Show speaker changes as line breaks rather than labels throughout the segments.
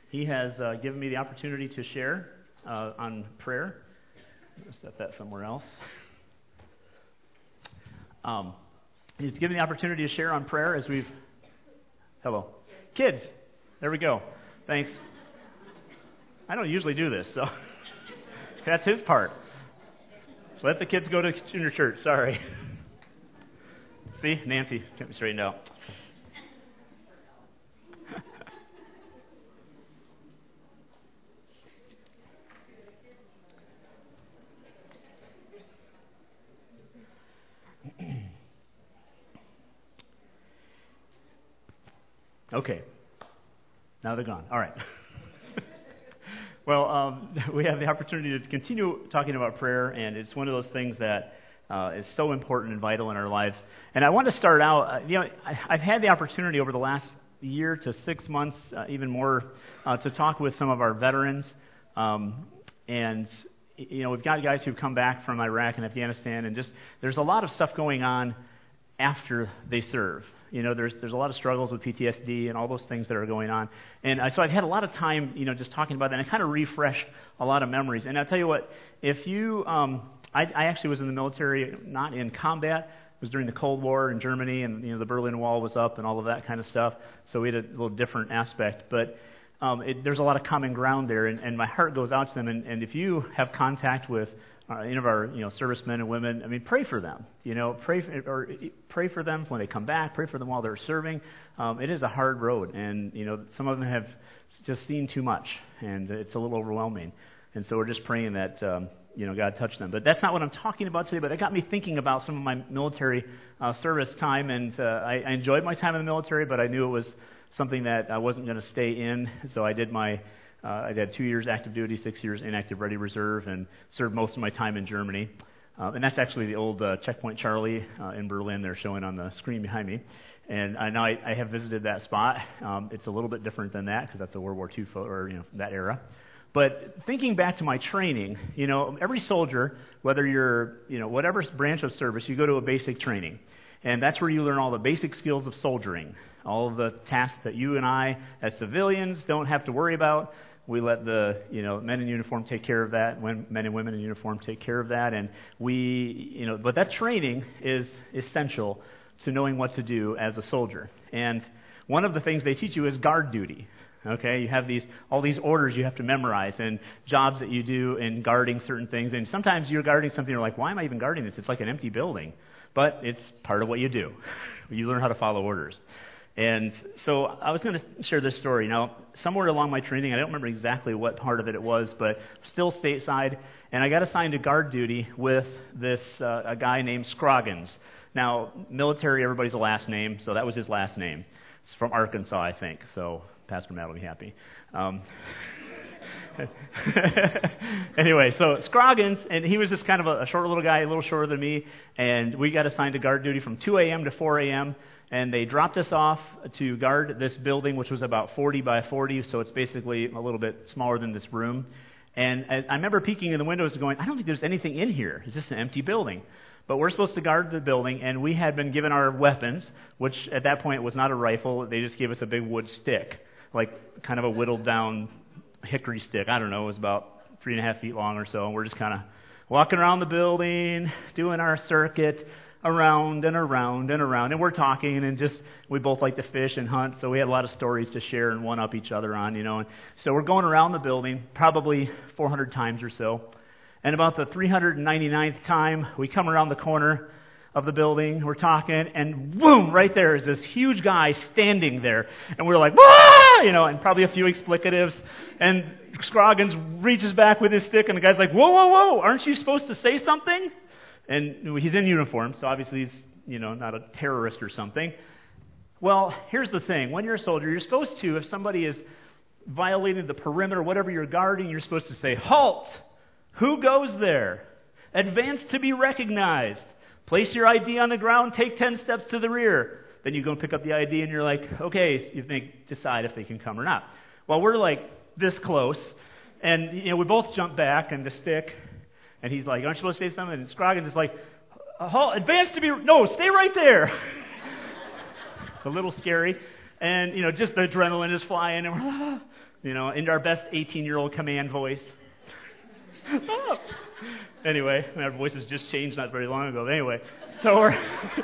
He has given me the opportunity to share on prayer. I'll set that somewhere else. He's given the opportunity to share on prayer as we've... Hello. Kids. There we go. Thanks. I don't usually do this, so that's his part. Let the kids go to junior church. Sorry. See? Nancy kept me straightened out. Okay. Now they're gone. All right. Well, we have the opportunity to continue talking about prayer, and it's one of those things that is so important and vital in our lives. And I want to start out, I've had the opportunity over the last year to 6 months, even more, to talk with some of our veterans. And we've got guys who've come back from Iraq and Afghanistan, and just there's a lot of stuff going on after they serve. There's a lot of struggles with PTSD and all those things that are going on. And so I've had a lot of time, just talking about that, and kind of refresh a lot of memories. And I'll tell you what, if you, I actually was in the military, not in combat. It was during the Cold War in Germany, and the Berlin Wall was up and all of that kind of stuff. So we had a little different aspect. But there's a lot of common ground there, and my heart goes out to them. And if you have contact with any of our servicemen and women, I mean, pray for them. Pray for them when they come back. Pray for them while they're serving. It is a hard road, and some of them have just seen too much, and it's a little overwhelming. And so we're just praying that God touch them. But that's not what I'm talking about today. But it got me thinking about some of my military service time, and I enjoyed my time in the military, but I knew it was something that I wasn't going to stay in. So I did I did 2 years active duty, 6 years inactive ready reserve, and served most of my time in Germany. And that's actually the old Checkpoint Charlie in Berlin. They're showing on the screen behind me. And I have visited that spot. It's a little bit different than that because that's a World War II that era. But thinking back to my training, every soldier, whether you're whatever branch of service, you go to a basic training, and that's where you learn all the basic skills of soldiering, all of the tasks that you and I, as civilians, don't have to worry about. We let the men in uniform take care of that. When men and women in uniform take care of that, and but that training is essential to knowing what to do as a soldier. And one of the things they teach you is guard duty. Okay, you have all these orders you have to memorize, and jobs that you do in guarding certain things. And sometimes you're guarding something, you're like, why am I even guarding this? It's like an empty building, but it's part of what you do. You learn how to follow orders. And so I was going to share this story. Now, somewhere along my training, I don't remember exactly what part of it was, but still stateside, and I got assigned to guard duty with a guy named Scroggins. Now, military, everybody's a last name, so that was his last name. It's from Arkansas, I think, so Pastor Matt will be happy. Anyway, so Scroggins, and he was just kind of a short little guy, a little shorter than me, and we got assigned to guard duty from 2 a.m. to 4 a.m., and they dropped us off to guard this building, which was about 40 by 40, so it's basically a little bit smaller than this room. And I remember peeking in the windows and going, I don't think there's anything in here. It's just an empty building. But we're supposed to guard the building, and we had been given our weapons, which at that point was not a rifle. They just gave us a big wood stick, like kind of a whittled down hickory stick. I don't know, it was about 3.5 feet long or so, and we're just kind of walking around the building, doing our circuit, around and around and around, and we're talking, and we both like to fish and hunt, so we had a lot of stories to share and one-up each other on, and so we're going around the building probably 400 times or so, and about the 399th time, we come around the corner of the building, we're talking, and boom, right there is this huge guy standing there, and we're like, wah! And probably a few explicatives, and Scroggins reaches back with his stick, and the guy's like, whoa, whoa, whoa, aren't you supposed to say something? And he's in uniform, so obviously he's, not a terrorist or something. Well, here's the thing. When you're a soldier, you're supposed to, if somebody is violating the perimeter, whatever you're guarding, you're supposed to say, halt! Who goes there? Advance to be recognized. Place your ID on the ground, take 10 steps to the rear. Then you go and pick up the ID, and you're like, okay, you decide if they can come or not. Well, we're like this close, and we both jump back, and the stick... And he's like, aren't you supposed to say something? And Scroggins is like, advance to be... No, stay right there. It's a little scary. And, just the adrenaline is flying. And we're in our best 18-year-old command voice. Anyway, our voices just changed not very long ago. Anyway, so we're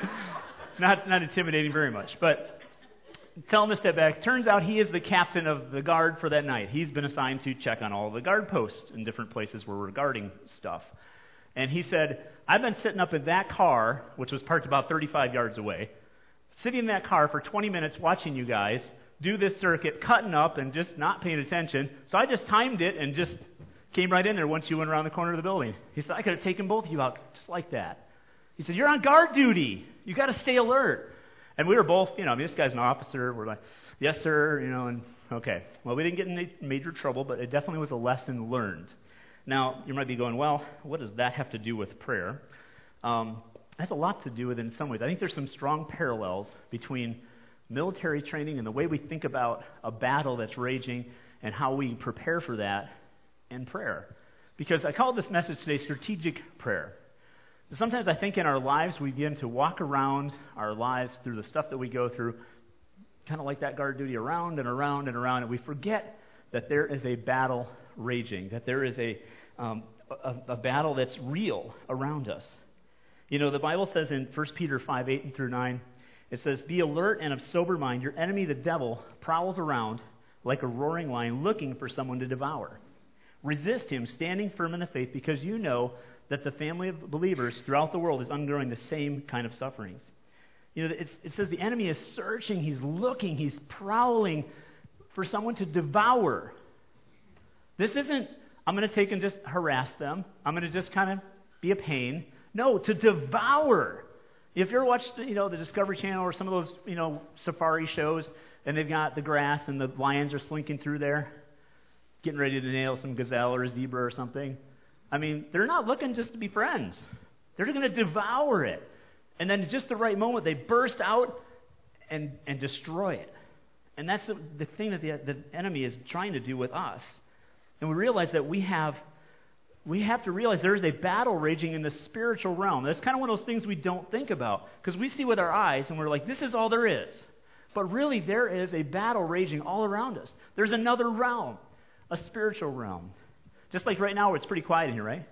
not intimidating very much, but tell him to step back. Turns out he is the captain of the guard for that night. He's been assigned to check on all the guard posts in different places where we're guarding stuff. And he said, I've been sitting up in that car, which was parked about 35 yards away, sitting in that car for 20 minutes watching you guys do this circuit, cutting up and just not paying attention. So I just timed it and just came right in there once you went around the corner of the building. He said, I could have taken both of you out just like that. He said, you're on guard duty. You got to stay alert. And we were both, this guy's an officer. We're like, yes, sir, and okay. Well, we didn't get in any major trouble, but it definitely was a lesson learned. Now, you might be going, well, what does that have to do with prayer? It has a lot to do with it in some ways. I think there's some strong parallels between military training and the way we think about a battle that's raging and how we prepare for that and prayer. Because I call this message today strategic prayer. Sometimes I think in our lives we begin to walk around our lives through the stuff that we go through, kind of like that guard duty, around and around and around, and we forget that there is a battle raging, that there is a battle that's real around us. The Bible says in 1 Peter 5:8-9, it says, be alert and of sober mind. Your enemy, the devil, prowls around like a roaring lion looking for someone to devour. Resist him, standing firm in the faith, because you know that the family of believers throughout the world is undergoing the same kind of sufferings. It says the enemy is searching, he's looking, he's prowling for someone to devour. This isn't, I'm going to take and just harass them. I'm going to just kind of be a pain. No, to devour. If you ever watched, the Discovery Channel or some of those, safari shows, and they've got the grass and the lions are slinking through there, getting ready to nail some gazelle or a zebra or something. They're not looking just to be friends. They're going to devour it. And then at just the right moment, they burst out and destroy it. And that's the thing that the enemy is trying to do with us. And we realize that we have to realize there is a battle raging in the spiritual realm. That's kind of one of those things we don't think about. Because we see with our eyes and we're like, this is all there is. But really, there is a battle raging all around us. There's another realm, a spiritual realm. Just like right now, it's pretty quiet in here, right?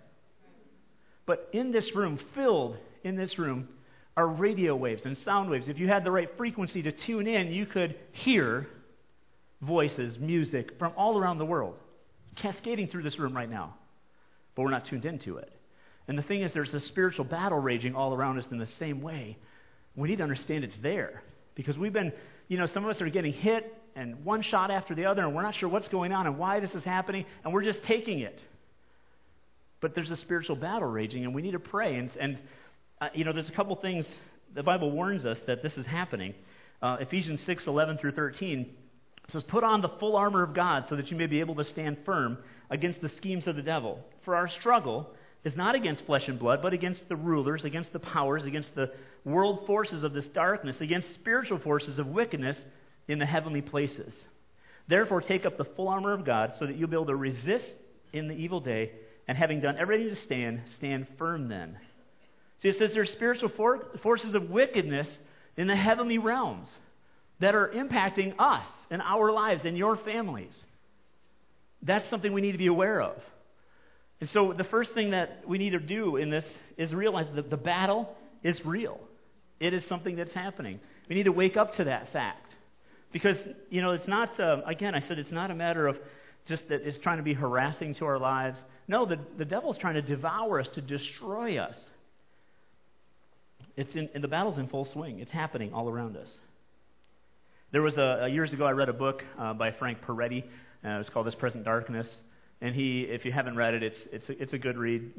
But in this room, filled in this room, are radio waves and sound waves. If you had the right frequency to tune in, you could hear voices, music from all around the world cascading through this room right now. But we're not tuned into it. And the thing is, there's a spiritual battle raging all around us in the same way. We need to understand it's there. Because we've been, some of us are getting hit and one shot after the other, and we're not sure what's going on and why this is happening, and we're just taking it. But there's a spiritual battle raging, and we need to pray. And there's a couple things. The Bible warns us that this is happening. Ephesians 6:11-13 says, put on the full armor of God so that you may be able to stand firm against the schemes of the devil. For our struggle is not against flesh and blood, but against the rulers, against the powers, against the world forces of this darkness, against spiritual forces of wickedness in the heavenly places. Therefore, take up the full armor of God so that you'll be able to resist in the evil day, and having done everything to stand firm then. See, it says there's spiritual forces of wickedness in the heavenly realms that are impacting us and our lives and your families. That's something we need to be aware of. And so the first thing that we need to do in this is realize that the battle is real. It is something that's happening. We need to wake up to that fact. Because, it's not, again, I said it's not a matter of just that it's trying to be harassing to our lives. No, the devil's trying to devour us, to destroy us. And the battle's in full swing. It's happening all around us. There was years ago, I read a book by Frank Peretti. It was called This Present Darkness. And if you haven't read it, it's a good read,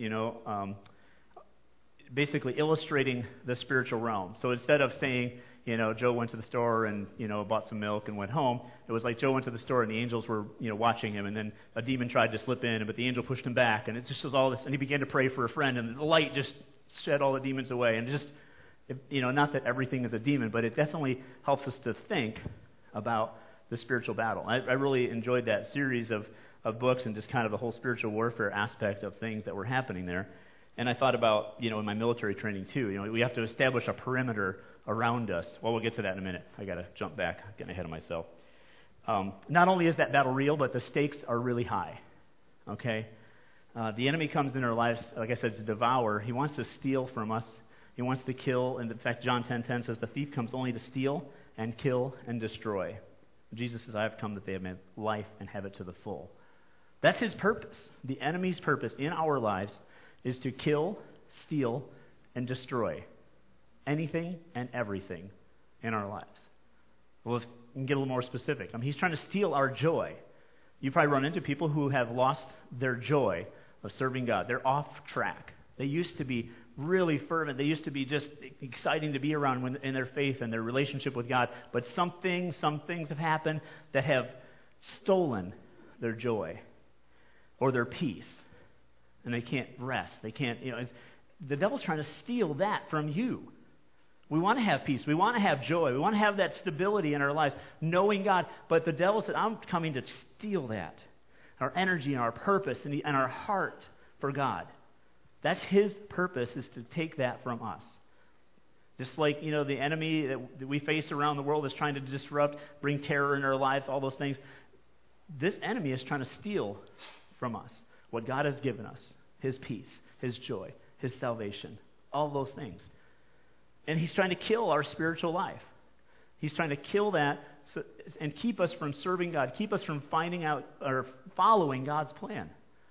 basically illustrating the spiritual realm. So instead of saying, Joe went to the store and, bought some milk and went home, it was like Joe went to the store and the angels were, watching him, and then a demon tried to slip in, but the angel pushed him back, and it just was all this, and he began to pray for a friend, and the light just shed all the demons away, and just, not that everything is a demon, but it definitely helps us to think about the spiritual battle. I really enjoyed that series of books and just kind of the whole spiritual warfare aspect of things that were happening there. And I thought about, in my military training too, we have to establish a perimeter around us. Well, we'll get to that in a minute. I got to jump back, getting ahead of myself. not only is that battle real, but the stakes are really high. Okay? The enemy comes in our lives, like I said, to devour. He wants to steal from us. He wants to kill. And in fact, John 10:10 says, the thief comes only to steal and kill and destroy. Jesus says, I have come that they may have life and have it to the full. That's his purpose. The enemy's purpose in our lives is to kill, steal, and destroy anything and everything in our lives. Well, let's get a little more specific. He's trying to steal our joy. You probably run into people who have lost their joy of serving God. They're off track. They used to be really fervent. They used to be just exciting to be around in their faith and their relationship with God. But some things have happened that have stolen their joy or their peace. And they can't rest. They can't, the devil's trying to steal that from you. We want to have peace. We want to have joy. We want to have that stability in our lives, knowing God. But the devil said, I'm coming to steal that. Our energy and our purpose and our heart for God. That's his purpose, is to take that from us. Just like, the enemy that we face around the world is trying to disrupt, bring terror in our lives, all those things. This enemy is trying to steal from us what God has given us, his peace, his joy, his salvation, all those things. And he's trying to kill our spiritual life. He's trying to kill that and keep us from serving God, keep us from finding out or following God's plan.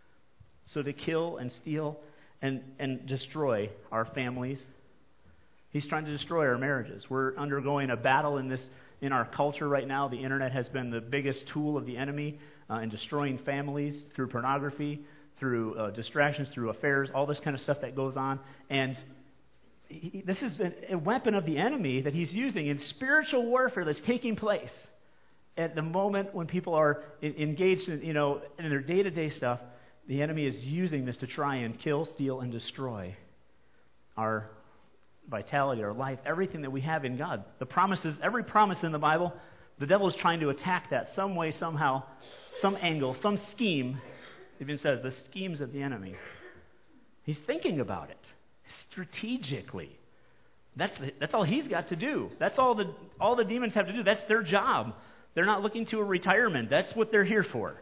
So to kill and steal and destroy our families. He's trying to destroy our marriages. We're undergoing a battle in our culture right now. The internet has been the biggest tool of the enemy in destroying families through pornography, through distractions, through affairs, all this kind of stuff that goes on. And this is a weapon of the enemy that he's using in spiritual warfare that's taking place at the moment when people are engaged in their day-to-day stuff. The enemy is using this to try and kill, steal, and destroy our vitality, our life, everything that we have in God. The promises, every promise in the Bible, the devil is trying to attack that some way, somehow, some angle, some scheme. It even says the schemes of the enemy. He's thinking about it strategically. That's all he's got to do. That's all the demons have to do. That's their job. They're not looking to a retirement. That's what they're here for.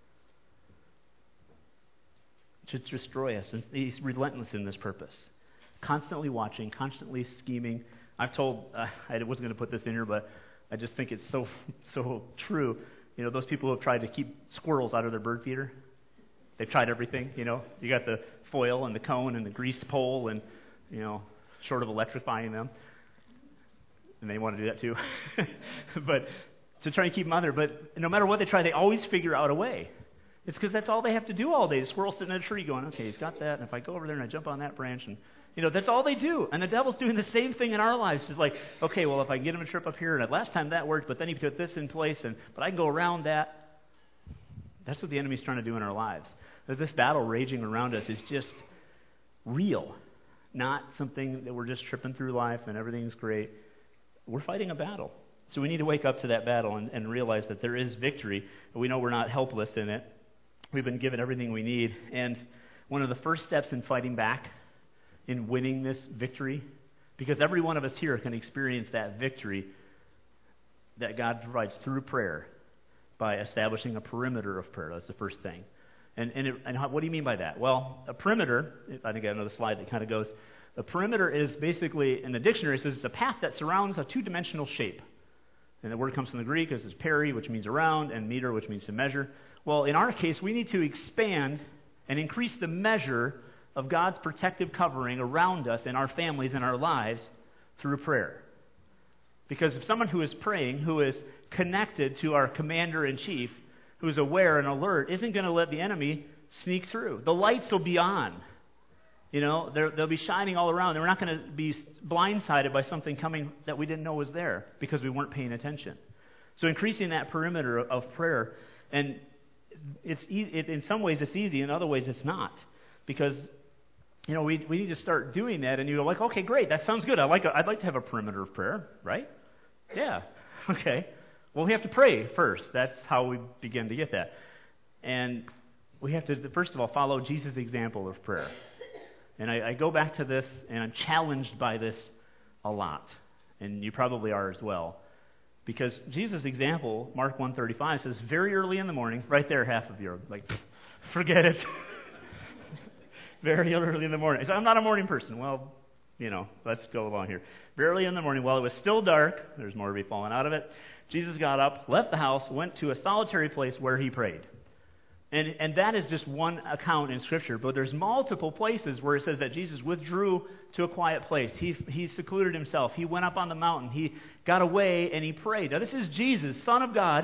To destroy us. And he's relentless in this purpose. Constantly watching, constantly scheming. I've told, I wasn't going to put this in here, but I just think it's so true. Those people who have tried to keep squirrels out of their bird feeder, they've tried everything. You got the foil and the cone and the greased pole and, short of electrifying them. And they want to do that too. But to try and keep them out there. But no matter what they try, they always figure out a way. It's because that's all they have to do all day. The squirrel sitting in a tree going, okay, he's got that, and if I go over there and I jump on that branch, and that's all they do. And the devil's doing the same thing in our lives. It's like, okay, well, if I get him a trip up here, and last time that worked, but then he put this in place, but I can go around that. That's what the enemy's trying to do in our lives. That this battle raging around us is just real, not something that we're just tripping through life and everything's great. We're fighting a battle. So we need to wake up to that battle and realize that there is victory. We know we're not helpless in it. We've been given everything we need. And one of the first steps in fighting back, in winning this victory, because every one of us here can experience that victory that God provides through prayer by establishing a perimeter of prayer. That's the first thing. And what do you mean by that? Well, a perimeter, I think I have another slide that kind of goes, a perimeter is basically, in the dictionary, it says it's a path that surrounds a two-dimensional shape. And the word comes from the Greek, it's peri, which means around, and meter, which means to measure. Well, in our case, we need to expand and increase the measure of God's protective covering around us and our families and our lives through prayer. Because if someone who is praying, who is connected to our commander-in-chief, who is aware and alert, isn't going to let the enemy sneak through. The lights will be on. They'll be shining all around. And we're not going to be blindsided by something coming that we didn't know was there because we weren't paying attention. So increasing that perimeter of prayer, and in some ways it's easy, in other ways it's not. Because, we need to start doing that, and you're like, okay, great, that sounds good. I'd like to have a perimeter of prayer, right? Yeah, okay. Well, we have to pray first. That's how we begin to get that. And we have to, first of all, follow Jesus' example of prayer. And I go back to this, and I'm challenged by this a lot. And you probably are as well. Because Jesus' example, Mark 1:35, says, very early in the morning, right there, half of you are like, forget it. Very early in the morning. So I'm not a morning person. Well, let's go along here. Very early in the morning, while it was still dark, there's more to be fallen out of it, Jesus got up, left the house, went to a solitary place where he prayed. And that is just one account in Scripture, but there's multiple places where it says that Jesus withdrew to a quiet place. He secluded himself. He went up on the mountain. He got away and he prayed. Now this is Jesus, Son of God,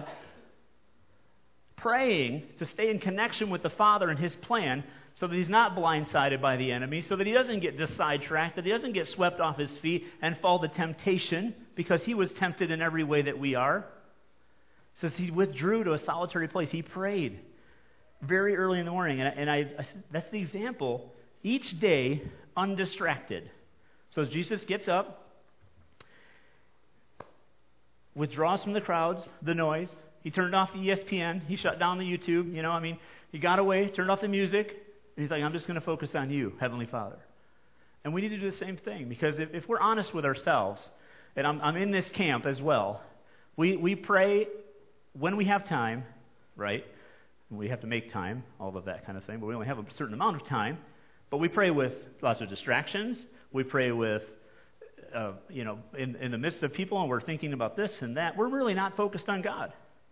praying to stay in connection with the Father and his plan so that he's not blindsided by the enemy, so that he doesn't get just sidetracked, that he doesn't get swept off his feet and fall to temptation, because he was tempted in every way that we are. It says he withdrew to a solitary place. He prayed very early in the morning. And that's the example. Each day, undistracted. So Jesus gets up, withdraws from the crowds, the noise. He turned off the ESPN. He shut down the YouTube. He got away, turned off the music. And he's like, I'm just going to focus on you, Heavenly Father. And we need to do the same thing, because if we're honest with ourselves, and I'm in this camp as well, we pray when we have time, right? We have to make time, all of that kind of thing, but we only have a certain amount of time. But we pray with lots of distractions. We pray with, in the midst of people, and we're thinking about this and that. We're really not focused on God.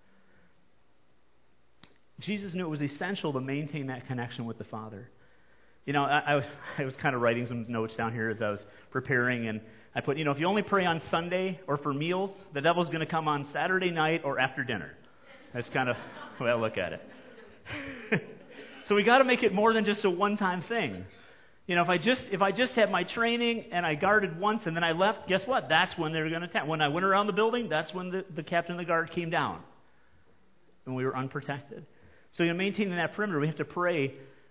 Jesus knew it was essential to maintain that connection with the Father. I was kind of writing some notes down here as I was preparing, and I put, if you only pray on Sunday or for meals, the devil's going to come on Saturday night or after dinner. That's kind of the way I look at it. So we got to make it more than just a one-time thing. If I just had my training and I guarded once and then I left, guess what? That's when they were going to attack. When I went around the building, that's when the captain of the guard came down, and we were unprotected. So maintaining that perimeter, we have to pray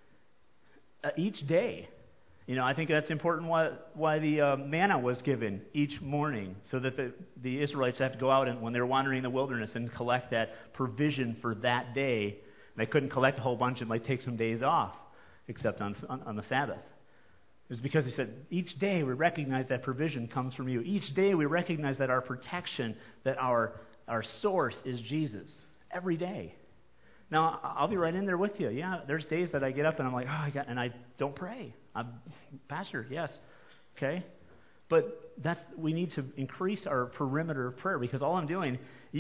each day. I think that's important why the manna was given each morning, so that the Israelites have to go out and when they're wandering in the wilderness and collect that provision for that day. They couldn't collect a whole bunch and take some days off, except on the Sabbath. It was because he said, each day we recognize that provision comes from you. Each day we recognize that our protection, that our source is Jesus. Every day. Now, I'll be right in there with you. Yeah, there's days that I get up and I'm like, and I don't pray. I'm pastor, yes. Okay? But we need to increase our perimeter of prayer, because all I'm doing,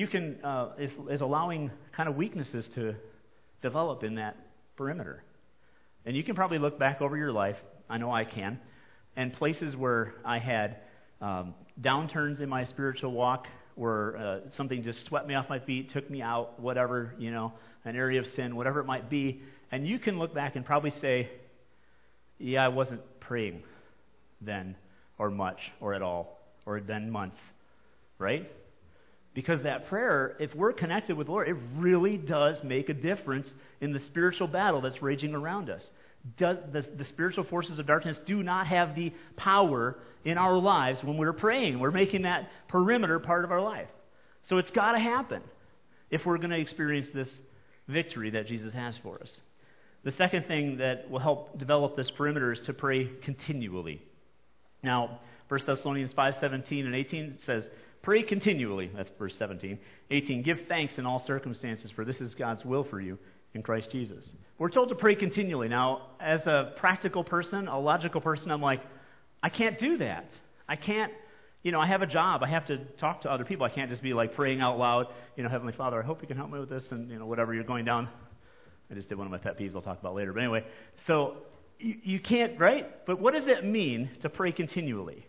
is allowing kind of weaknesses to develop in that perimeter. And you can probably look back over your life, I know I can, and places where I had downturns in my spiritual walk, where something just swept me off my feet, took me out, whatever, an area of sin, whatever it might be. And you can look back and probably say, yeah, I wasn't praying then, or much, or at all, or then months, right? Because that prayer, if we're connected with the Lord, it really does make a difference in the spiritual battle that's raging around us. The spiritual forces of darkness do not have the power in our lives when we're praying. We're making that perimeter part of our life. So it's got to happen if we're going to experience this victory that Jesus has for us. The second thing that will help develop this perimeter is to pray continually. Now, 1 Thessalonians 5:17 and 18 says, pray continually. That's verse 17. 18, give thanks in all circumstances, for this is God's will for you in Christ Jesus. We're told to pray continually. Now, as a practical person, a logical person, I'm like, I can't do that. I can't, I have a job. I have to talk to other people. I can't just be praying out loud, Heavenly Father, I hope you can help me with this, and, whatever you're going down. I just did one of my pet peeves I'll talk about later. But anyway, so you can't, right? But what does it mean to pray continually?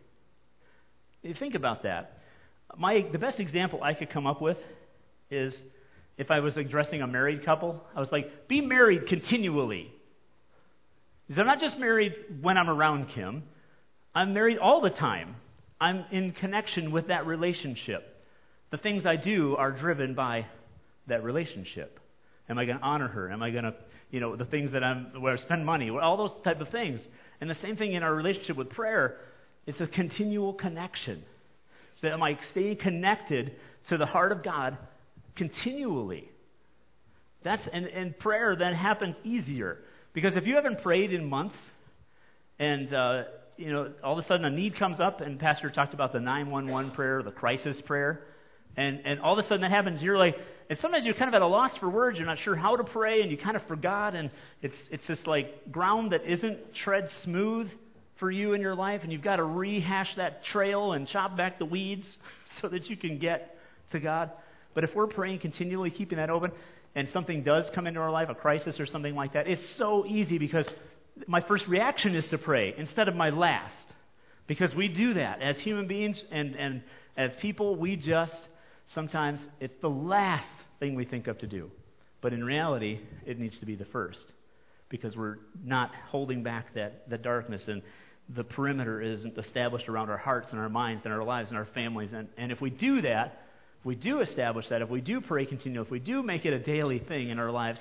You think about that. The best example I could come up with is if I was addressing a married couple. I was like, be married continually. Because I'm not just married when I'm around Kim. I'm married all the time. I'm in connection with that relationship. The things I do are driven by that relationship. Am I going to honor her? Am I going to, the things that where I spend money, all those type of things. And the same thing in our relationship with prayer. It's a continual connection. So am I staying connected to the heart of God continually? And prayer then happens easier. Because if you haven't prayed in months, and all of a sudden a need comes up, and Pastor talked about the 911 prayer, the crisis prayer. And all of a sudden that happens, you're like, and sometimes you're kind of at a loss for words, you're not sure how to pray, and you kind of forgot, and it's this like ground that isn't tread smooth for you in your life, and you've got to rehash that trail and chop back the weeds so that you can get to God. But if we're praying continually, keeping that open, and something does come into our life, a crisis or something like that, it's so easy because my first reaction is to pray instead of my last. Because we do that as human beings and as people, we just, sometimes it's the last thing we think of to do. But in reality, it needs to be the first. Because we're not holding back the darkness, and the perimeter isn't established around our hearts and our minds and our lives and our families. And if we do that, if we do establish that, if we do pray continually, if we do make it a daily thing in our lives,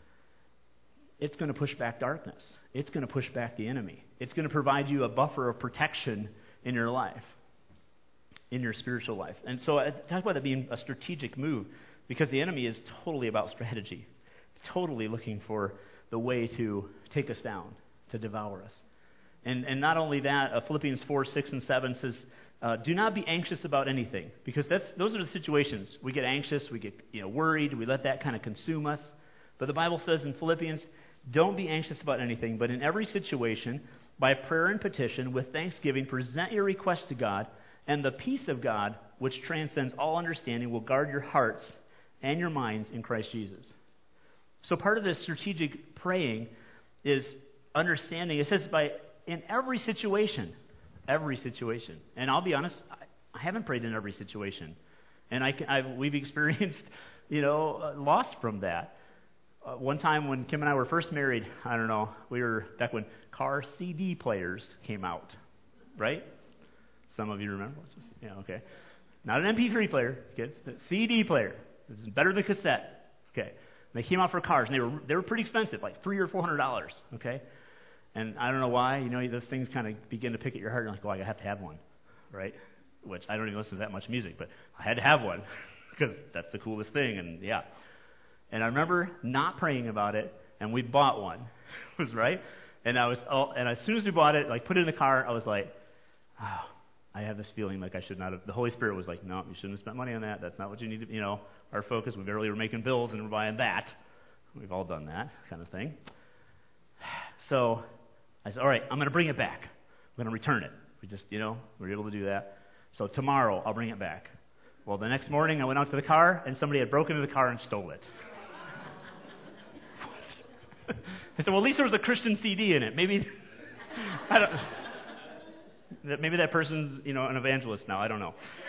it's going to push back darkness. It's going to push back the enemy. It's going to provide you a buffer of protection in your life, in your spiritual life. And so I talk about that being a strategic move, because the enemy is totally about strategy. It's totally looking for the way to take us down, to devour us. And not only that, Philippians 4, 6, and 7 says, do not be anxious about anything, because those are the situations. We get anxious, we get worried, we let that kind of consume us. But the Bible says in Philippians, don't be anxious about anything, but in every situation, by prayer and petition, with thanksgiving, present your request to God, and the peace of God, which transcends all understanding, will guard your hearts and your minds in Christ Jesus. So part of this strategic praying is understanding. It says in every situation. And I'll be honest, I haven't prayed in every situation. And we've experienced, loss from that. One time when Kim and I were first married, I don't know, we were back when car CD players came out, right? Some of you remember? Yeah, okay. Not an MP3 player, kids. A CD player. It was better than cassette. Okay. They came out for cars, and they were pretty expensive, like $300 or $400. Okay. And I don't know why, those things kind of begin to pick at your heart. You're like, I have to have one, right? Which I don't even listen to that much music, but I had to have one because that's the coolest thing. And yeah. And I remember not praying about it, and we bought one. Was right. And and as soon as we bought it, like put it in the car, I was like, I have this feeling like I should not have. The Holy Spirit was like, no, you shouldn't have spent money on that. That's not what you need to, our focus. We barely were making bills and we're buying that. We've all done that kind of thing. So I said, all right, I'm going to bring it back. I'm going to return it. We just, we were able to do that. So tomorrow I'll bring it back. Well, the next morning I went out to the car and somebody had broken into the car and stole it. I said, well, at least there was a Christian CD in it. Maybe, maybe that person's, an evangelist now. I don't know.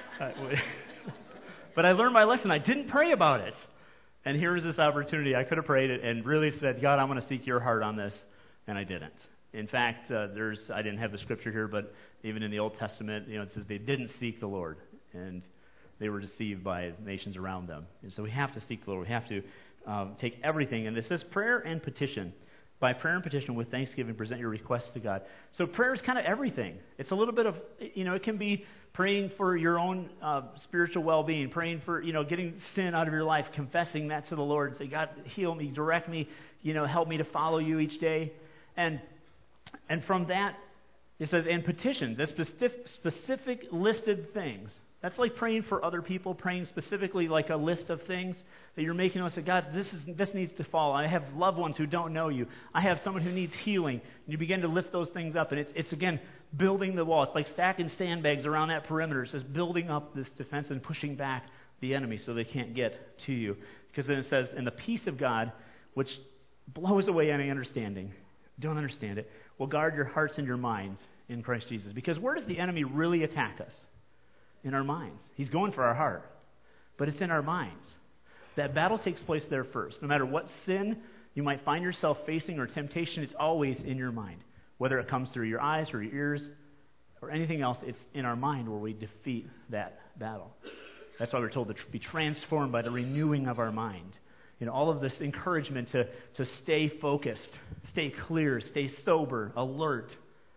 But I learned my lesson. I didn't pray about it. And here was this opportunity. I could have prayed it and really said, God, I'm going to seek your heart on this. And I didn't. In fact, I didn't have the scripture here, but even in the Old Testament, it says they didn't seek the Lord. And they were deceived by nations around them. And so we have to seek the Lord. We have to take everything. And it says prayer and petition. By prayer and petition with thanksgiving, present your requests to God. So prayer is kind of everything. It's a little bit of, it can be praying for your own spiritual well-being, praying for, getting sin out of your life, confessing that to the Lord, and say, God, heal me, direct me, help me to follow you each day. And from that, it says, and petition, the specific listed things. That's like praying for other people, praying specifically like a list of things that you're making. And say, God, this needs to fall. I have loved ones who don't know you. I have someone who needs healing. And you begin to lift those things up. And it's again, building the wall. It's like stacking sandbags around that perimeter. It's just building up this defense and pushing back the enemy so they can't get to you. Because then it says, and the peace of God, which blows away any understanding, don't understand it, will guard your hearts and your minds in Christ Jesus. Because where does the enemy really attack us? In our minds. He's going for our heart. But it's in our minds. That battle takes place there first. No matter what sin you might find yourself facing or temptation, it's always in your mind. Whether it comes through your eyes or your ears or anything else, it's in our mind where we defeat that battle. That's why we're told to be transformed by the renewing of our mind. All of this encouragement to stay focused, stay clear, stay sober, alert,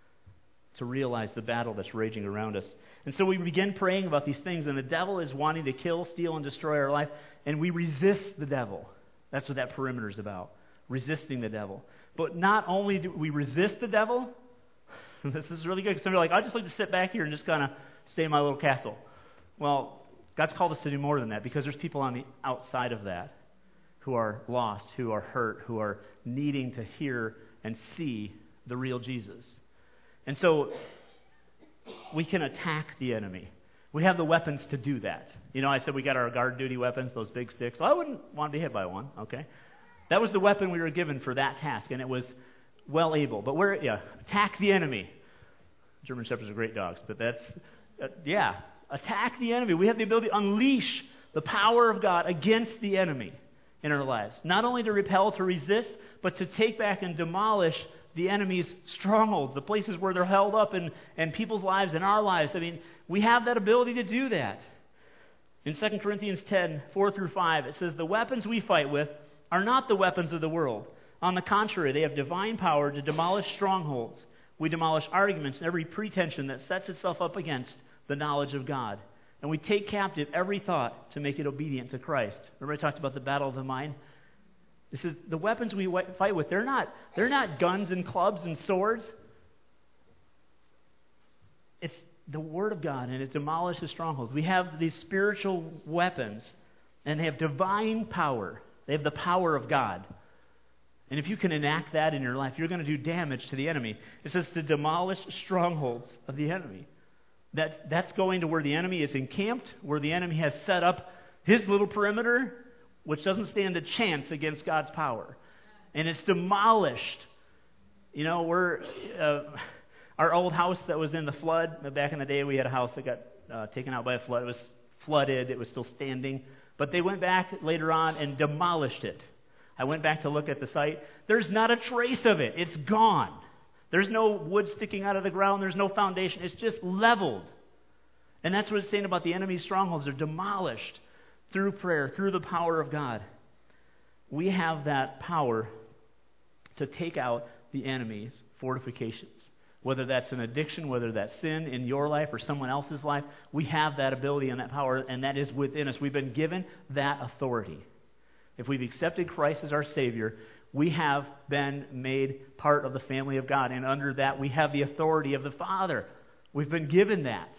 to realize the battle that's raging around us. And so we begin praying about these things, and the devil is wanting to kill, steal, and destroy our life, and we resist the devil. That's what that perimeter is about, resisting the devil. But not only do we resist the devil, this is really good, because some are like, I just like to sit back here and just kind of stay in my little castle. Well, God's called us to do more than that because there's people on the outside of that who are lost, who are hurt, who are needing to hear and see the real Jesus. And so we can attack the enemy. We have the weapons to do that. You know, I said we got our guard duty weapons, those big sticks. Well, I wouldn't want to be hit by one, okay? That was the weapon we were given for that task, and it was well able. But attack the enemy. German Shepherds are great dogs, but that's, attack the enemy. We have the ability to unleash the power of God against the enemy in our lives. Not only to repel, to resist, but to take back and demolish the enemy's strongholds, the places where they're held up in people's lives, in our lives. I mean, we have that ability to do that. In 2 Corinthians 10, 4 through 5, it says, "The weapons we fight with are not the weapons of the world. On the contrary, they have divine power to demolish strongholds. We demolish arguments and every pretension that sets itself up against the knowledge of God. And we take captive every thought to make it obedient to Christ." Remember I talked about the battle of the mind? This is the weapons we fight with. They're not guns and clubs and swords. It's the Word of God, and it demolishes strongholds. We have these spiritual weapons, and they have divine power. They have the power of God. And if you can enact that in your life, you're going to do damage to the enemy. It says to demolish strongholds of the enemy. That's going to where the enemy is encamped, where the enemy has set up his little perimeter, which doesn't stand a chance against God's power. And it's demolished. You know, our old house that was in the flood, back in the day we had a house that got taken out by a flood. It was flooded. It was still standing. But they went back later on and demolished it. I went back to look at the site. There's not a trace of it. It's gone. There's no wood sticking out of the ground. There's no foundation. It's just leveled. And that's what it's saying about the enemy's strongholds. They're demolished through prayer, through the power of God. We have that power to take out the enemy's fortifications. Whether that's an addiction, whether that's sin in your life or someone else's life, we have that ability and that power, and that is within us. We've been given that authority. If we've accepted Christ as our Savior, we have been made part of the family of God. And under that, we have the authority of the Father. We've been given that.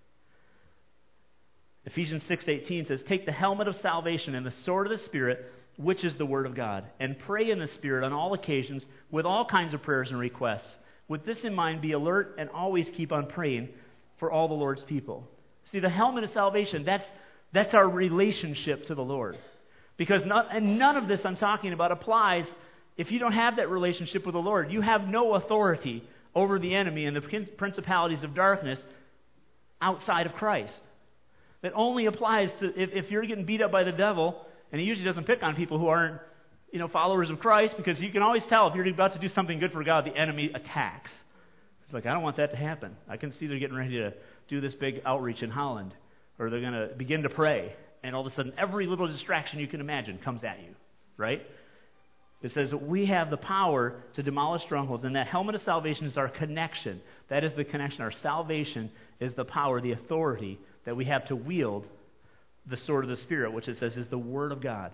Ephesians 6:18 says, "Take the helmet of salvation and the sword of the Spirit, which is the Word of God, and pray in the Spirit on all occasions with all kinds of prayers and requests. With this in mind, be alert and always keep on praying for all the Lord's people." See, the helmet of salvation, that's our relationship to the Lord. Because none of this I'm talking about applies if you don't have that relationship with the Lord. You have no authority over the enemy and the principalities of darkness outside of Christ. That only applies to if you're getting beat up by the devil, and he usually doesn't pick on people who aren't, followers of Christ, because you can always tell if you're about to do something good for God, the enemy attacks. It's like, I don't want that to happen. I can see they're getting ready to do this big outreach in Holland, or they're going to begin to pray. And all of a sudden, every little distraction you can imagine comes at you, right? It says that we have the power to demolish strongholds, and that helmet of salvation is our connection. That is the connection. Our salvation is the power, the authority that we have to wield the sword of the Spirit, which it says is the Word of God.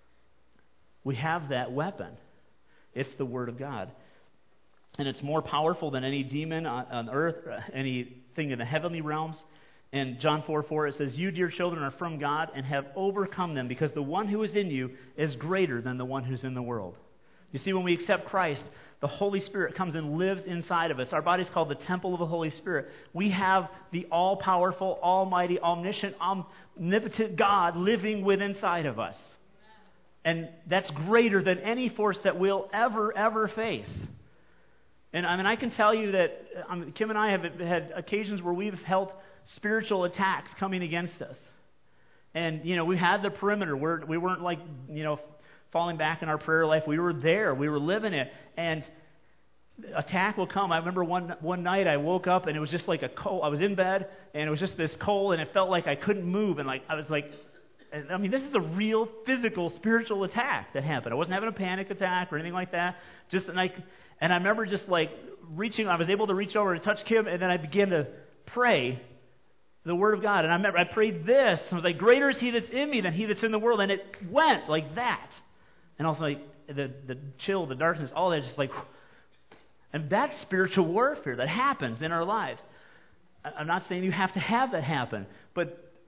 We have that weapon. It's the Word of God. And it's more powerful than any demon on earth, anything in the heavenly realms. In John 4:4, it says, "You, dear children, are from God and have overcome them, because the one who is in you is greater than the one who's in the world." You see, when we accept Christ, the Holy Spirit comes and lives inside of us. Our body's called the temple of the Holy Spirit. We have the all-powerful, almighty, omniscient, omnipotent God living within inside of us. And that's greater than any force that we'll ever face. And I can tell you that Kim and I have had occasions where we've felt spiritual attacks coming against us. And, we had the perimeter. We weren't falling back in our prayer life. We were there. We were living it. And attack will come. I remember one night I woke up and it was just like a cold. I was in bed and it was just this cold and it felt like I couldn't move. And I was like, this is a real physical, spiritual attack that happened. I wasn't having a panic attack or anything like that. And I remember just reaching. I was able to reach over to touch Kim, and then I began to pray the Word of God. And I remember I prayed this. I was like, "Greater is He that's in me than he that's in the world." And it went like that. And also the chill, the darkness, all that, just and that's spiritual warfare that happens in our lives. I'm not saying you have to have that happen, but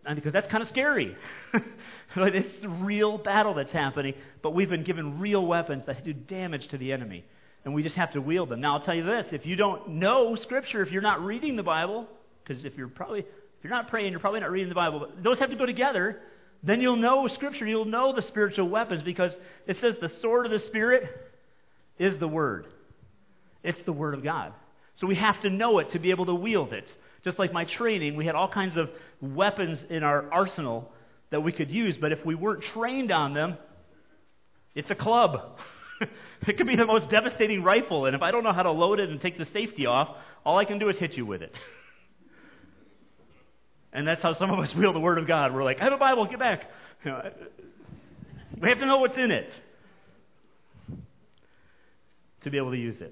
because that's kind of scary. But it's a real battle that's happening, but we've been given real weapons that do damage to the enemy, and we just have to wield them. Now, I'll tell you this, if you don't know Scripture, if you're not reading the Bible, because if you're not praying, you're probably not reading the Bible, but those have to go together, then you'll know Scripture, you'll know the spiritual weapons, because it says the sword of the Spirit is the Word. It's the Word of God. So we have to know it to be able to wield it. Just like my training, we had all kinds of weapons in our arsenal that we could use, but if we weren't trained on them, it's a club. It could be the most devastating rifle, and if I don't know how to load it and take the safety off, all I can do is hit you with it. And that's how some of us wield the Word of God. We're like, I have a Bible, get back. We have to know what's in it to be able to use it.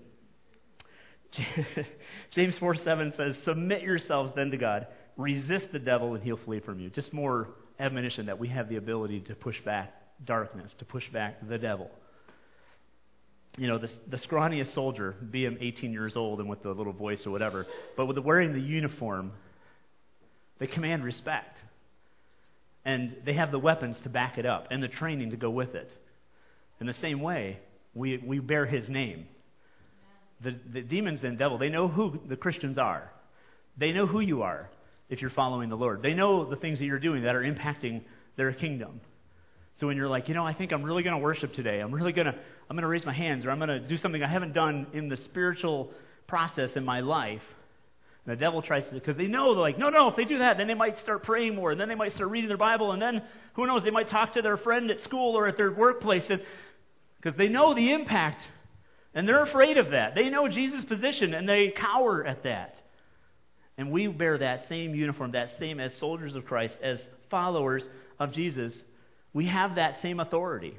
James 4:7 says, submit yourselves then to God. Resist the devil and he'll flee from you. Just more admonition that we have the ability to push back darkness, to push back the devil. You know, the scrawniest soldier, be him 18 years old and with the little voice or whatever, but with wearing the uniform, they command respect. And they have the weapons to back it up and the training to go with it. In the same way, we bear his name. The demons and devil, they know who the Christians are. They know who you are if you're following the Lord. They know the things that you're doing that are impacting their kingdom. So when you're like, I think I'm really going to worship today. I'm going to raise my hands, or I'm going to do something I haven't done in the spiritual process in my life. And the devil tries to, because they know, they're like, no, if they do that, then they might start praying more, and then they might start reading their Bible, and then, who knows, they might talk to their friend at school or at their workplace, because they know the impact. And they're afraid of that. They know Jesus' position, and they cower at that. And we bear that same uniform, that same as soldiers of Christ, as followers of Jesus. We have that same authority.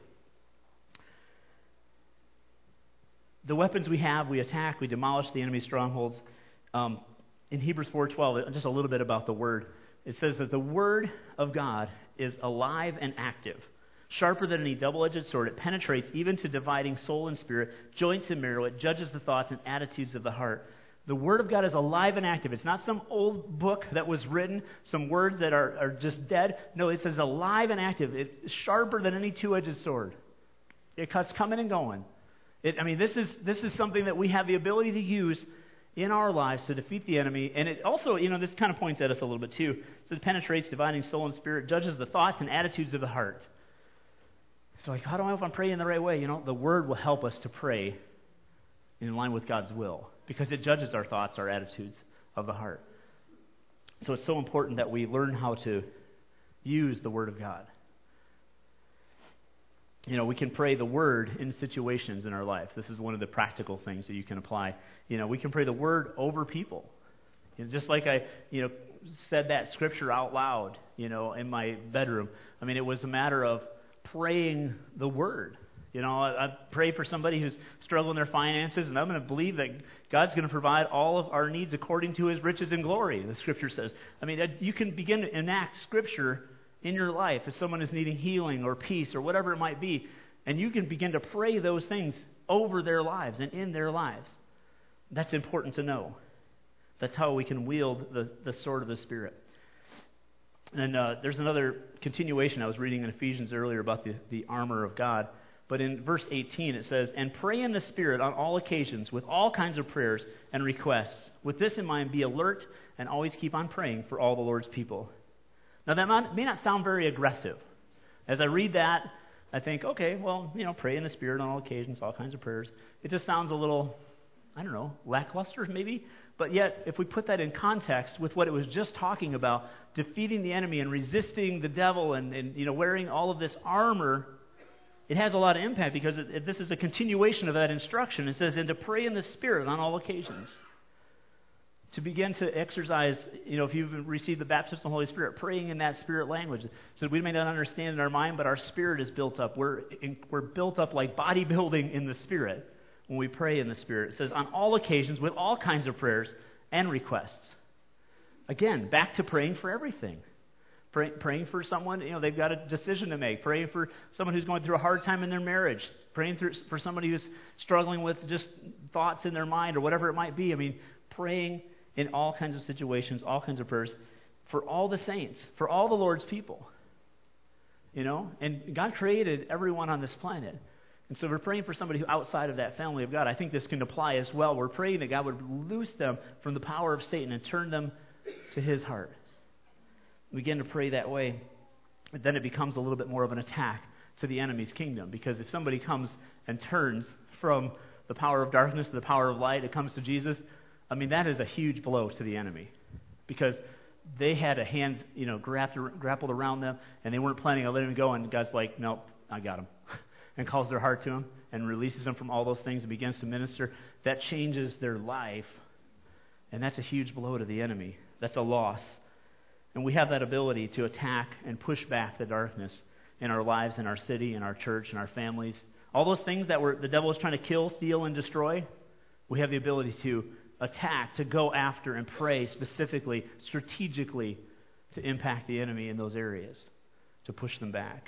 The weapons we have, we attack, we demolish the enemy's strongholds. In Hebrews 4:12, just a little bit about the Word. It says that the Word of God is alive and active. Sharper than any double-edged sword, it penetrates even to dividing soul and spirit, joints and marrow. It judges the thoughts and attitudes of the heart. The Word of God is alive and active. It's not some old book that was written, some words that are just dead. No, it says alive and active. It's sharper than any two-edged sword. It cuts coming and going. This is something that we have the ability to use in our lives to defeat the enemy. And it also, this kind of points at us a little bit too. It says it penetrates, dividing soul and spirit, judges the thoughts and attitudes of the heart. So how do I know if I'm praying the right way? The Word will help us to pray in line with God's will, because it judges our thoughts, our attitudes of the heart. So it's so important that we learn how to use the Word of God. We can pray the Word in situations in our life. This is one of the practical things that you can apply. We can pray the Word over people. Just like I, said that scripture out loud, in my bedroom. It was a matter of praying the Word. I pray for somebody who's struggling in their finances, and I'm going to believe that God's going to provide all of our needs according to His riches and glory, the Scripture says. You can begin to enact Scripture in your life if someone is needing healing or peace or whatever it might be, and you can begin to pray those things over their lives and in their lives. That's important to know. That's how we can wield the sword of the Spirit. And there's another continuation. I was reading in Ephesians earlier about the armor of God. But in verse 18 it says, and pray in the Spirit on all occasions with all kinds of prayers and requests. With this in mind, be alert and always keep on praying for all the Lord's people. Now that may not sound very aggressive. As I read that, I think, okay, well, pray in the Spirit on all occasions, all kinds of prayers. It just sounds a little, lackluster maybe. But yet, if we put that in context with what it was just talking about, defeating the enemy and resisting the devil and wearing all of this armor, it has a lot of impact, because this is a continuation of that instruction. It says, and to pray in the Spirit on all occasions. To begin to exercise, if you've received the baptism of the Holy Spirit, praying in that Spirit language. So we may not understand in our mind, but our spirit is built up. We're built up like bodybuilding in the Spirit when we pray in the Spirit. It says, on all occasions, with all kinds of prayers and requests. Again, back to praying for everything. Praying for someone, they've got a decision to make. Praying for someone who's going through a hard time in their marriage. Praying for somebody who's struggling with just thoughts in their mind or whatever it might be. Praying in all kinds of situations, all kinds of prayers for all the saints, for all the Lord's people. And God created everyone on this planet. And so we're praying for somebody who outside of that family of God. I think this can apply as well. We're praying that God would loose them from the power of Satan and turn them to His heart. We begin to pray that way. But then it becomes a little bit more of an attack to the enemy's kingdom. Because if somebody comes and turns from the power of darkness to the power of light, it comes to Jesus, that is a huge blow to the enemy. Because they had a hand, grappled around them, and they weren't planning on letting him go, and God's like, nope, I got him. And calls their heart to him and releases them from all those things and begins to minister. That changes their life, and that's a huge blow to the enemy. That's a loss. And we have that ability to attack and push back the darkness in our lives, in our city, in our church, in our families. All those things that the devil is trying to kill, steal, and destroy, we have the ability to attack, to go after and pray specifically, strategically, to impact the enemy in those areas, to push them back.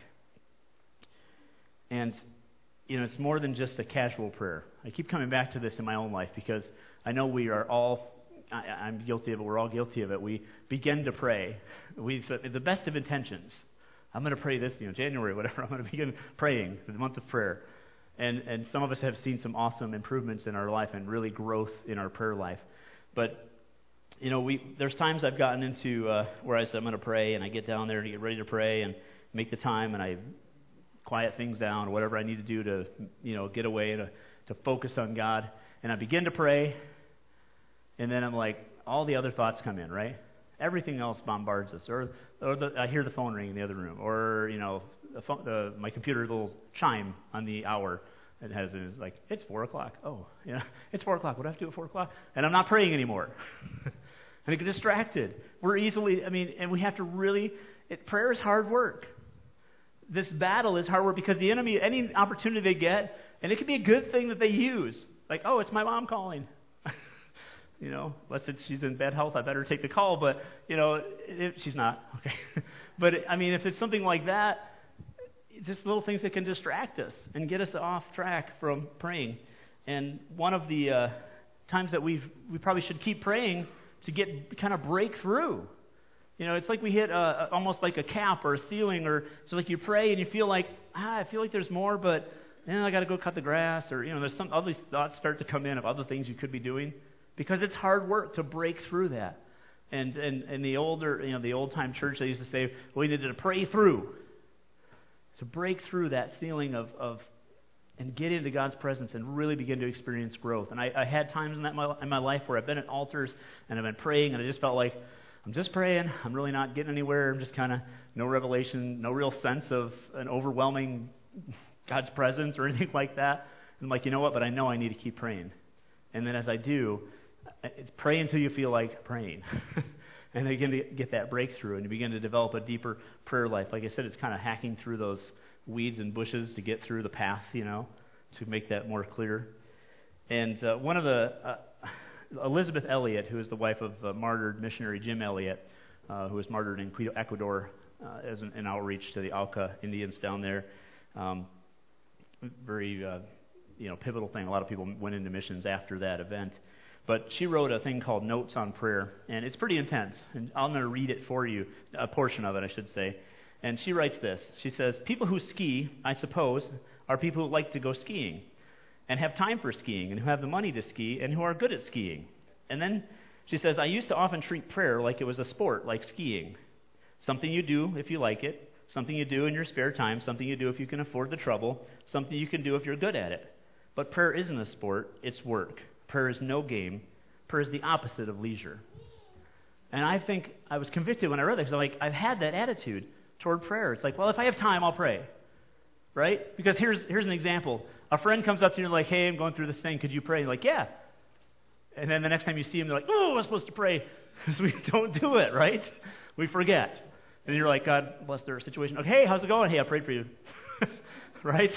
And, it's more than just a casual prayer. I keep coming back to this in my own life because I know we are all, I'm guilty of it, we're all guilty of it. We begin to pray. The best of intentions. I'm going to pray this, January, whatever. I'm going to begin praying for the month of prayer. And some of us have seen some awesome improvements in our life and really growth in our prayer life. But, there's times I've gotten into where I said I'm going to pray, and I get down there to get ready to pray and make the time, and I quiet things down or whatever I need to do to, get away to focus on God. And I begin to pray, and then I'm like, all the other thoughts come in, right? Everything else bombards us. Or I hear the phone ring in the other room. Or, my computer little chime on the hour. It's like, it's 4 o'clock. Oh, it's 4 o'clock. What do I have to do at 4 o'clock? And I'm not praying anymore. And I get distracted. We're easily, and we have to really, prayer is hard work. This battle is hard work because the enemy, any opportunity they get, and it can be a good thing that they use. Like, oh, it's my mom calling. Unless she's in bad health, I better take the call. But, if she's not. Okay. But, if it's something like that, it's just little things that can distract us and get us off track from praying. And one of the times that we probably should keep praying to kind of break through. It's like we hit almost like a cap or a ceiling, or it's like you pray and you feel like, I feel like there's more, but then I got to go cut the grass, or there's some other thoughts start to come in of other things you could be doing, because it's hard work to break through that. And the older, the old time church, they used to say, well, we needed to pray through, to break through that ceiling of and get into God's presence and really begin to experience growth. And I had times in my life where I've been at altars and I've been praying, and I just felt like, I'm just praying. I'm really not getting anywhere. I'm just kind of no revelation, no real sense of an overwhelming God's presence or anything like that. And I'm like, you know what? But I know I need to keep praying. And then as I do, it's pray until you feel like praying. And I begin to get that breakthrough, and you begin to develop a deeper prayer life. Like I said, it's kind of hacking through those weeds and bushes to get through the path, to make that more clear. And one of the... Elizabeth Elliot, who is the wife of martyred missionary Jim Elliot, who was martyred in Quito, Ecuador, as an outreach to the Auca Indians down there. Very, pivotal thing. A lot of people went into missions after that event. But she wrote a thing called Notes on Prayer, and it's pretty intense. And I'm going to read it for you, a portion of it, I should say. And she writes this. She says, people who ski, I suppose, are people who like to go skiing and have time for skiing, and who have the money to ski, and who are good at skiing. And then she says, I used to often treat prayer like it was a sport, like skiing. Something you do if you like it, something you do in your spare time, something you do if you can afford the trouble, something you can do if you're good at it. But prayer isn't a sport, it's work. Prayer is no game. Prayer is the opposite of leisure. And I think I was convicted when I read that, because I've had that attitude toward prayer. It's like, well, if I have time, I'll pray. Right? Because here's an example. A friend comes up to you and like, hey, I'm going through this thing. Could you pray? And you're like, yeah. And then the next time you see them, they're like, oh, I'm supposed to pray. Because we don't do it, right? We forget. And you're like, God bless their situation. Okay, hey, how's it going? Hey, I prayed for you. Right?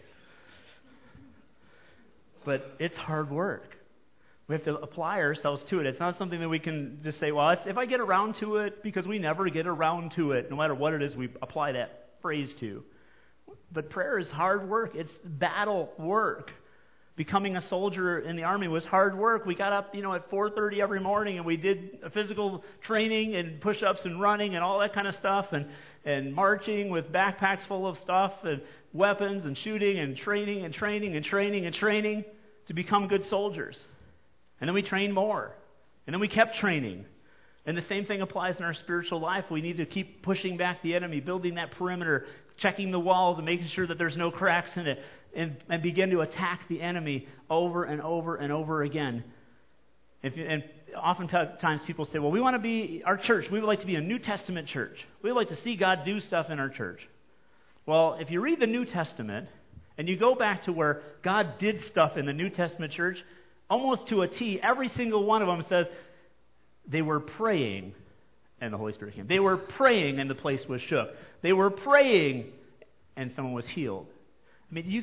But it's hard work. We have to apply ourselves to it. It's not something that we can just say, well, if I get around to it, because we never get around to it. No matter what it is we apply that phrase to. But prayer is hard work. It's battle work. Becoming a soldier in the Army was hard work. We got up, at 4:30 every morning, and we did physical training and push-ups and running and all that kind of stuff, and marching with backpacks full of stuff and weapons and shooting and training and training and training and training to become good soldiers. And then we trained more. And then we kept training. And the same thing applies in our spiritual life. We need to keep pushing back the enemy, building that perimeter, checking the walls and making sure that there's no cracks in it, and begin to attack the enemy over and over and over again. And oftentimes people say, well, we want to be, our church, we would like to be a New Testament church. We would like to see God do stuff in our church. Well, if you read the New Testament, and you go back to where God did stuff in the New Testament church, almost to a T, every single one of them says they were praying and the Holy Spirit came. They were praying and the place was shook. They were praying and someone was healed. I mean,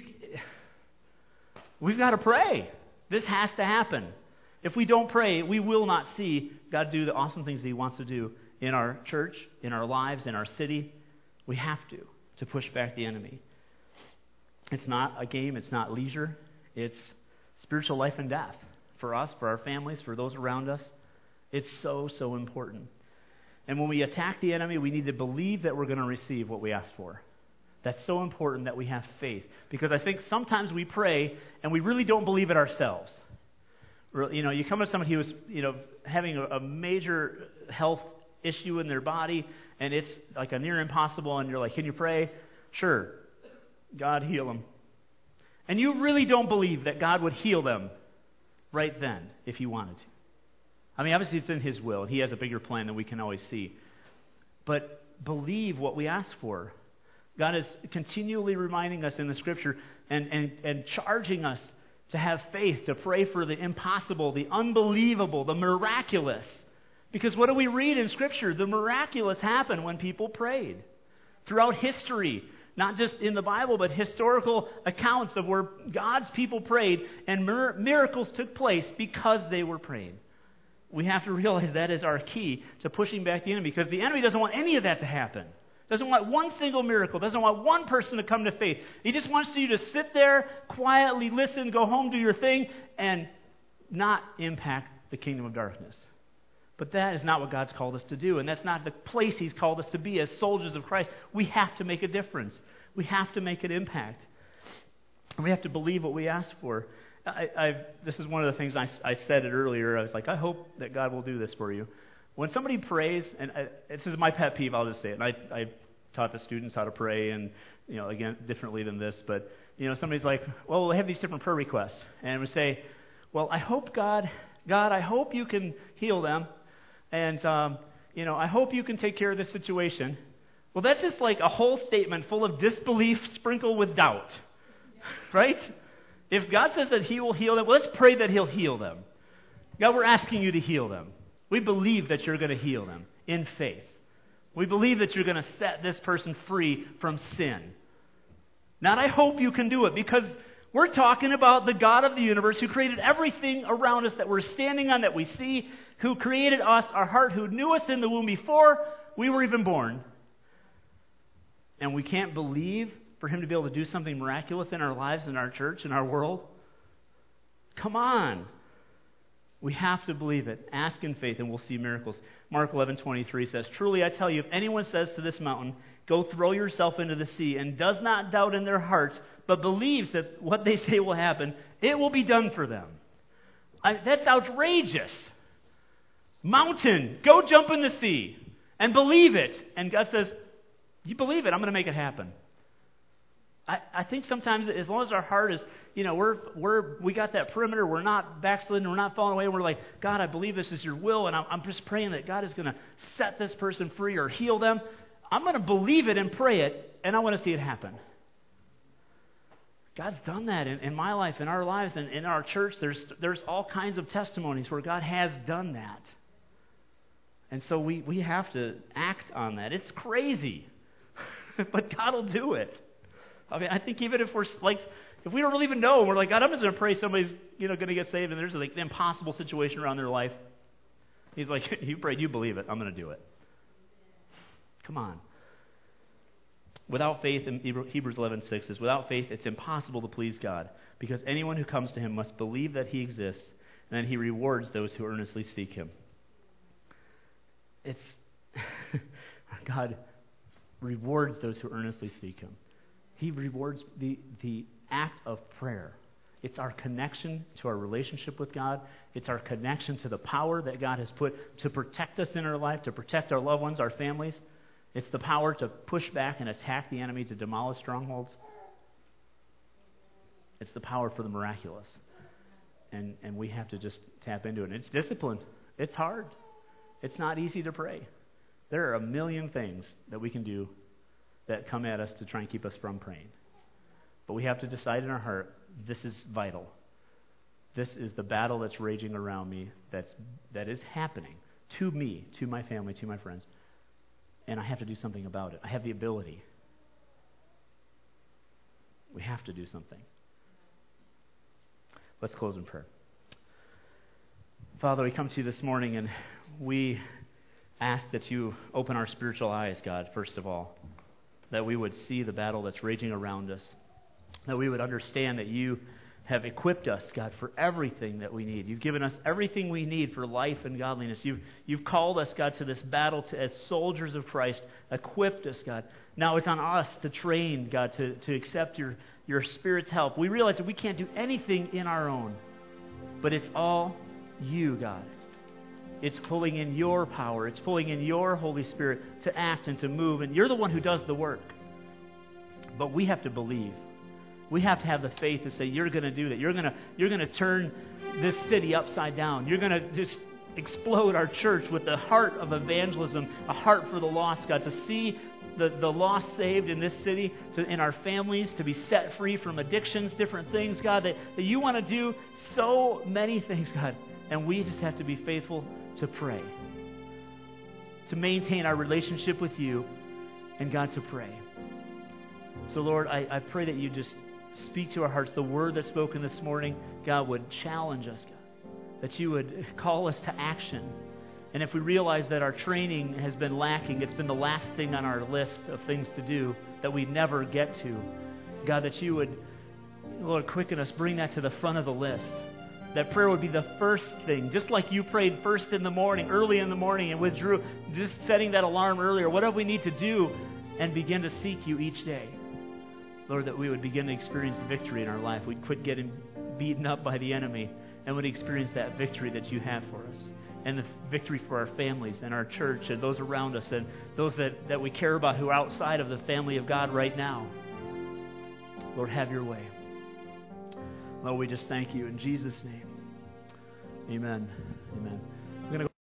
we've got to pray. This has to happen. If we don't pray, we will not see God do the awesome things He wants to do in our church, in our lives, in our city. We have to push back the enemy. It's not a game. It's not leisure. It's spiritual life and death for us, for our families, for those around us. It's so, so important. And when we attack the enemy, we need to believe that we're going to receive what we ask for. That's so important that we have faith. Because I think sometimes we pray and we really don't believe it ourselves. You come to somebody who is, having a major health issue in their body, and it's like a near impossible, and you're like, can you pray? Sure. God, heal them. And you really don't believe that God would heal them right then if He wanted to. I mean, obviously it's in His will, and He has a bigger plan than we can always see. But believe what we ask for. God is continually reminding us in the Scripture and charging us to have faith, to pray for the impossible, the unbelievable, the miraculous. Because what do we read in Scripture? The miraculous happened when people prayed. Throughout history, not just in the Bible, but historical accounts of where God's people prayed and miracles took place because they were praying. We have to realize that is our key to pushing back the enemy, because the enemy doesn't want any of that to happen. Doesn't want one single miracle. Doesn't want one person to come to faith. He just wants you to sit there, quietly listen, go home, do your thing, and not impact the kingdom of darkness. But that is not what God's called us to do, and that's not the place He's called us to be as soldiers of Christ. We have to make a difference. We have to make an impact. And we have to believe what we ask for. This is one of the things I said it earlier. I was like, I hope that God will do this for you. When somebody prays, and this is my pet peeve, I'll just say it. And I taught the students how to pray, and again, differently than this. But somebody's like, well, we have these different prayer requests, and we say, well, I hope God, I hope you can heal them, and I hope you can take care of this situation. Well, that's just like a whole statement full of disbelief sprinkled with doubt, right? If God says that He will heal them, well, let's pray that He'll heal them. God, we're asking you to heal them. We believe that you're going to heal them in faith. We believe that you're going to set this person free from sin. Not, I hope you can do it, because we're talking about the God of the universe who created everything around us that we're standing on, that we see, who created us, our heart, who knew us in the womb before we were even born. And we can't believe for Him to be able to do something miraculous in our lives, in our church, in our world? Come on. We have to believe it. Ask in faith and we'll see miracles. Mark 11:23 says, truly I tell you, if anyone says to this mountain, go throw yourself into the sea, and does not doubt in their hearts, but believes that what they say will happen, it will be done for them. That's outrageous. Mountain, go jump in the sea and believe it. And God says, you believe it, I'm going to make it happen. I think sometimes, as long as our heart is, we got that perimeter, we're not backsliding, we're not falling away, we're like, God, I believe this is your will, and I'm just praying that God is going to set this person free or heal them. I'm going to believe it and pray it, and I want to see it happen. God's done that in my life, in our lives, and in our church. There's all kinds of testimonies where God has done that. And so we have to act on that. It's crazy, but God will do it. I mean, I think even if if we don't really even know, we're like, God, I'm just going to pray somebody's, going to get saved, and there's like an impossible situation around their life. He's like, you prayed, you believe it, I'm going to do it. Come on. Without faith, in Hebrews 11:6 says, without faith, it's impossible to please God. because anyone who comes to him must believe that he exists, and that he rewards those who earnestly seek him. It's God rewards those who earnestly seek him. He rewards the act of prayer. It's our connection to our relationship with God. It's our connection to the power that God has put to protect us in our life, to protect our loved ones, our families. It's the power to push back and attack the enemy, to demolish strongholds. It's the power for the miraculous. And we have to just tap into it. And it's discipline. It's hard. It's not easy to pray. There are a million things that we can do that come at us to try and keep us from praying. But we have to decide in our heart, this is vital. This is the battle that's raging around me, that is happening to me, to my family, to my friends. And I have to do something about it. I have the ability. We have to do something. Let's close in prayer. Father, we come to you this morning and we ask that you open our spiritual eyes, God, first of all, that we would see the battle that's raging around us, that we would understand that you have equipped us, God, for everything that we need. You've given us everything we need for life and godliness. You've called us, God, to this battle as soldiers of Christ, equipped us, God. Now it's on us to train, God, to accept your Spirit's help. We realize that we can't do anything in our own, but it's all you, God. It's pulling in your power. It's pulling in your Holy Spirit to act and to move. And you're the one who does the work. But we have to believe. We have to have the faith to say, you're going to do that. You're going to turn this city upside down. You're going to just explode our church with the heart of evangelism, a heart for the lost, God, to see the lost saved in this city, in our families, to be set free from addictions, different things, God, that you want to do so many things, God. And we just have to be faithful to pray, to maintain our relationship with you, and God, to pray. So, Lord, I pray that you just speak to our hearts. The word that's spoken this morning, God, would challenge us, God, that you would call us to action. And if we realize that our training has been lacking, it's been the last thing on our list of things to do that we never get to, God, that you would, Lord, quicken us, bring that to the front of the list. That prayer would be the first thing, just like you prayed first in the morning, early in the morning, and withdrew, just setting that alarm earlier. Whatever we need to do, and begin to seek you each day. Lord, that we would begin to experience victory in our life. We'd quit getting beaten up by the enemy, and would experience that victory that you have for us. And the victory for our families and our church and those around us and those that we care about who are outside of the family of God right now. Lord, have your way. Lord, we just thank you in Jesus' name. Amen. Amen.